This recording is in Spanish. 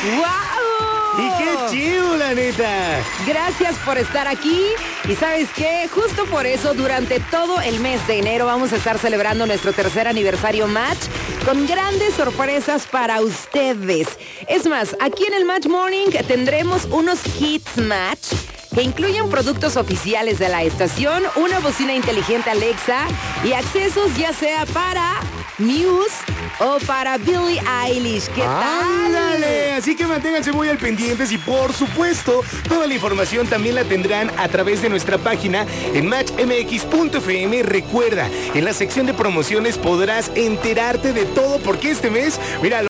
¡Wow! Y qué chido, la neta. Gracias por estar aquí. Y ¿sabes qué? Justo por eso, durante todo el mes de enero vamos a estar celebrando nuestro tercer aniversario Match con grandes sorpresas para ustedes. Es más, aquí en el Match Morning tendremos unos hits Match que incluyen productos oficiales de la estación, una bocina inteligente Alexa y accesos ya sea para Muse o para Billie Eilish. ¿Qué tal? ¡Ándale! Así que manténganse muy al pendientes y por supuesto, toda la información también la tendrán a través de nuestra página en matchmx.fm. Recuerda, en la sección de promociones podrás enterarte de todo porque este mes, mira,